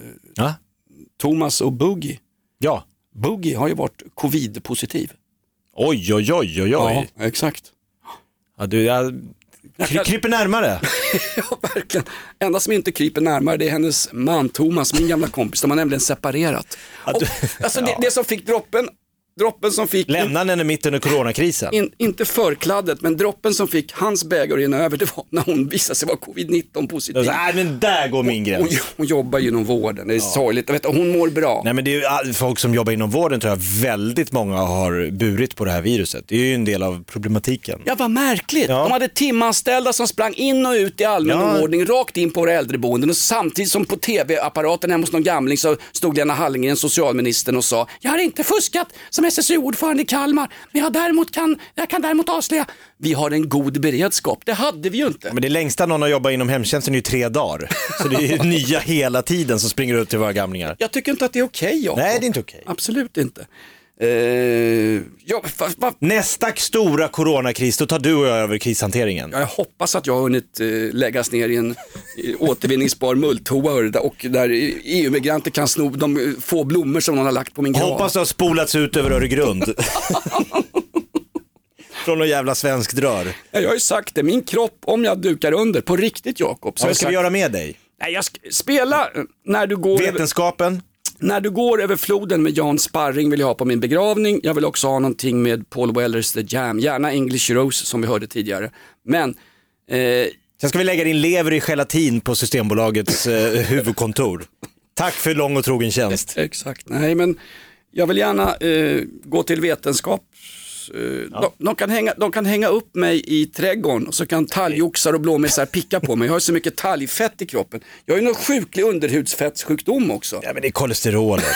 Thomas och Boogie. Ja. Boogie har ju varit covid-positiv. Oj. Ja, exakt. Ja, kryper närmare. Ja, verkligen. Enda som inte kryper närmare, det är hennes man Thomas, min gamla kompis. De har nämligen separerat. Och, alltså det som fick droppen som fick... Lämnade henne mitt under coronakrisen. Inte förkladdet, men droppen som fick hans bägare in över, det var när hon visade sig vara covid-19 positiv. Nej, men där går min gräns. Hon jobbar ju inom vården, det är sorgligt. Jag vet, hon mår bra. Nej, men det är folk som jobbar inom vården, tror jag väldigt många har burit på det här viruset. Det är ju en del av problematiken. Ja, vad märkligt. Ja. De hade timanställda som sprang in och ut i allmän ordning, rakt in på våra äldreboenden. Och samtidigt som på tv-apparaten hemma hos någon gamling så stod Lena Hallengren, socialministern, och sa: jag har inte fuskat som SSU-ordförande i Kalmar, men jag kan däremot avslöja, vi har en god beredskap. Det hade vi ju inte. Men det längsta någon har jobbat inom hemtjänsten är ju 3 dagar. Så det är ju nya hela tiden som springer ut till våra gamlingar. Jag tycker inte att det är okej, Jakob. Nej, det är inte okej. Absolut inte. Nästa stora coronakris, då tar du och jag över krishanteringen. Jag hoppas att jag har hunnit läggas ner i en återvinningsbar mulltoa och där EU-migranter kan sno de få blommor som någon har lagt på min grav. Hoppas det har spolats ut över Öregrund. Från någon jävla svensk drör. Jag har ju sagt det, min kropp, om jag dukar under, på riktigt, Jakob. Vad ska vi göra med dig? Nej, jag spela när du går... Vetenskapen? När du går över floden med Jan Sparring vill jag ha på min begravning. Jag vill också ha någonting med Paul Wellers The Jam. Gärna English Rose som vi hörde tidigare. Men... Sen ska vi lägga din lever i gelatin på Systembolagets huvudkontor. Tack för lång och trogen tjänst. Exakt. Nej, men jag vill gärna gå till vetenskap. De kan hänga upp mig i trädgården och så kan talgoxar och blåmesar picka på mig. Jag har så mycket talgfett i kroppen. Jag har ju någon sjuklig underhudsfettsjukdom också. Ja, men det är kolesterolet.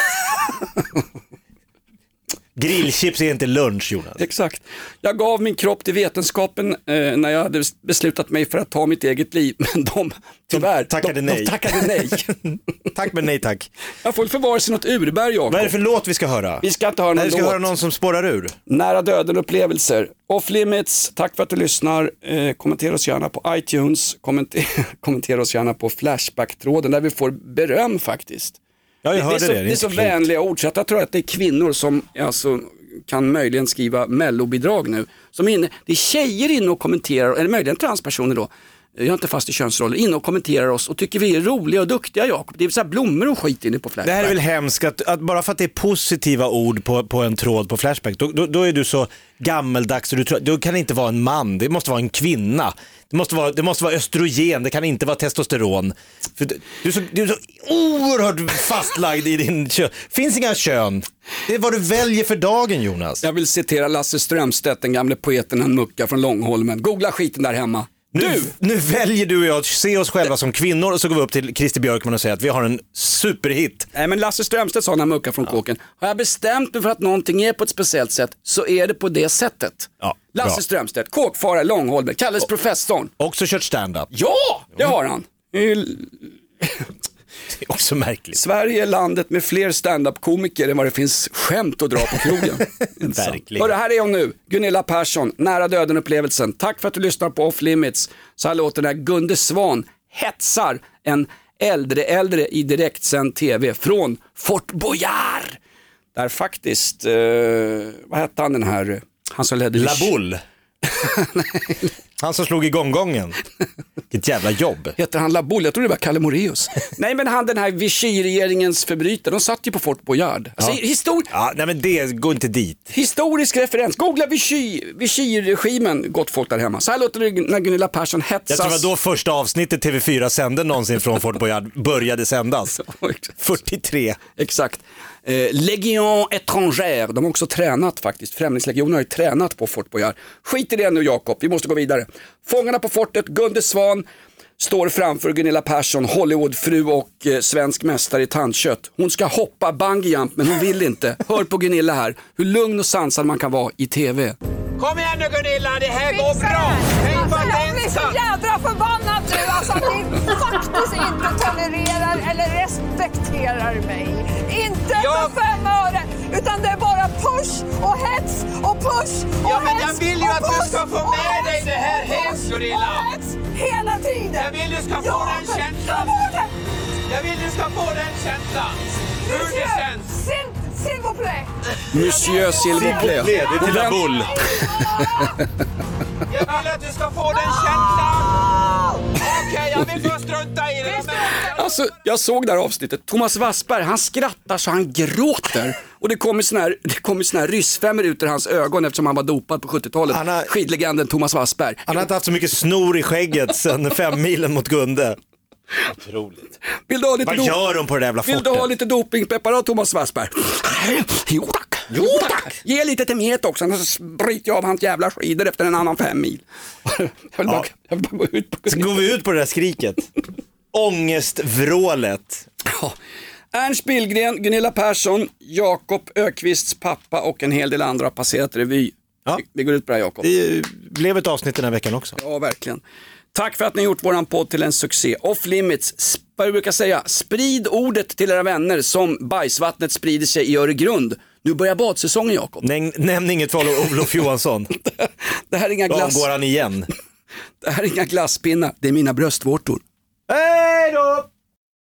Grillchips är inte lunch, Jonas. Exakt. Jag gav min kropp till vetenskapen när jag hade beslutat mig för att ta mitt eget liv. Men de tackade nej. Tack men nej tack. Jag får förvara sig något urberg, Jakob. Vad är det för låt vi ska höra? Vi ska inte höra någon låt. Vi ska höra någon som spårar ur. Nära döden upplevelser. Off Limits, tack för att du lyssnar. Kommentera oss gärna på iTunes. Kommentera oss gärna på Flashback-tråden där vi får beröm faktiskt. Ja, jag hörde det. Det är så vänliga ord, så jag tror att det är kvinnor som alltså kan möjligen skriva mellobidrag nu. Det är tjejer inne och kommenterar, eller möjligen transpersoner då. Jag är inte fast i könsroller, inne och kommenterar oss och tycker vi är roliga och duktiga, Jakob. Det är så här blommor och skit inne på Flashback. Det här är väl hemskt att bara för att det är positiva ord på en tråd på Flashback, då är du så gammeldags. Du kan inte vara en man, det måste vara en kvinna. Det måste vara östrogen, det kan inte vara testosteron. För du är så oerhört fastlagd i din kön. Finns inga kön. Det är vad du väljer för dagen, Jonas. Jag vill citera Lasse Strömstedt, den gamle poeten, en mucka från Långholmen. Googla skiten där hemma. Nu väljer du och jag att se oss själva som kvinnor och så går vi upp till Christer Björkman och säger att vi har en superhit. Nej, men Lasse Strömstedt sa när han muckade från kåken. Har jag bestämt mig för att någonting är på ett speciellt sätt så är det på det sättet. Ja, Lasse bra. Strömstedt, kåkfarare, Långholmen, kallas professorn. Också kört stand-up. Ja, det har han. Det är också märkligt. Sverige är landet med fler stand-up-komiker än vad det finns skämt att dra på krogen. Verkligen. Hörru, här är hon nu, Gunilla Persson, nära döden-upplevelsen. Tack för att du lyssnar på Off Limits. Så här låter när Gunde Svan hetsar en äldre i direktsänd tv från Fort Boyard. Där faktiskt, vad hette han den här, han som ledde La Boule. Han som slog igång gången. Vilket jävla jobb. Heter han La Boule? Jag tror det var Kalle Moraeus. Nej, men han den här Vichy-regeringens förbrytare, de satt ju på Fort Boyard. Alltså, Ja, nej men det går inte dit. Historisk referens. Googla Vichy-regimen, gott folk där hemma. Så här låter det när Gunilla Persson hetsas. Jag tror det var då första avsnittet TV4 sände någonsin från Fort Boyard började sändas. 43. Exakt. Legion étrangère, de har också tränat faktiskt. Främlingslegionen har ju tränat på Fort Boyard. Skit i det nu, Jakob, vi måste gå vidare. Fångarna på fortet, Gunde Svan står framför Gunilla Persson, Hollywoodfru och svensk mästare i tandkött. Hon ska hoppa bungyjump men hon vill inte. Hör på Gunilla här, hur lugn och sansad man kan vara i tv. Kom igen nu Gunilla, det här går bra! Tänk på att Jag blir så jädra förbannad nu alltså att ni faktiskt inte tolererar eller respekterar mig. Inte för 5 öre, utan det är bara push och hets och push och Ja, men jag hets vill ju och att du push ska få och med dig hets det här och hem, push Gunilla. och hets hela tiden. Jag vill du ska få den känslan. Jag vill du ska få den känslan. Hur det känns. S'il vous plaît. Monsieur s'il vous plaît. Det är till La Boule. Jag vill att du ska få den känslan. Okej, jag vill bara strunta i det. Alltså, jag såg det här avsnittet. Thomas Wassberg, han skrattar så han gråter. Och det kommer såna här ryssfemmor ut ur hans ögon eftersom han var dopad på 70-talet. Skidlegenden Thomas Wassberg. Han har inte haft så mycket snor i skägget sedan 5 milen mot Gunde. Otroligt. Vill du ha lite Vad gör de på det där jävla Vill fortet? du ha lite dopingpreparat, Thomas Wassberg? Jo tack. Jo tack. Ge lite till met också, annars bryter jag av hans jävla skidor efter en annan 5 mil. Jag vill bara gå ut på Så går vi ut på det där skriket. Ångestvrålet. Ja. Ernst Billgren, Gunilla Persson, Jakob Ökvists pappa och en hel del andra har passerat revy. Ja. Vi går ut på det här, Jakob. Det blev ett avsnitt den här veckan också. Ja, verkligen. Tack för att ni har gjort våran podd till en succé. Off Limits, vad vi brukar säga, sprid ordet till era vänner som bajsvattnet sprider sig i Öregrund. Nu börjar badsäsongen, Jakob. Nämn inget för Olof Johansson. Det här är inga Då går han igen. Det här är inga glasspinnar, det är mina bröstvårtor. Hey!